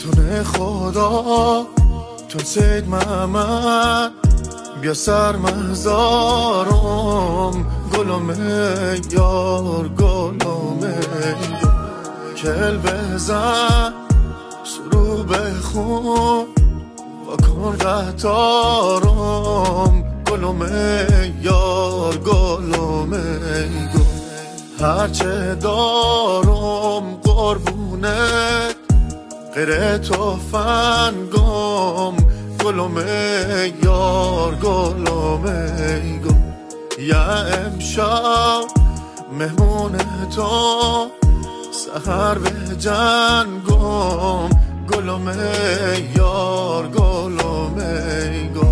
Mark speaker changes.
Speaker 1: تونه خدا چون سید محمد بیا سر مهزارم گلم یار گلم کل بزن سرو بخون و کن قطارم گلم یار گلم هرچه دارم قربونت غیر تفنگم گلم یار گلم یا امشب مهمون تو سحر به جنگم گلم یار گلم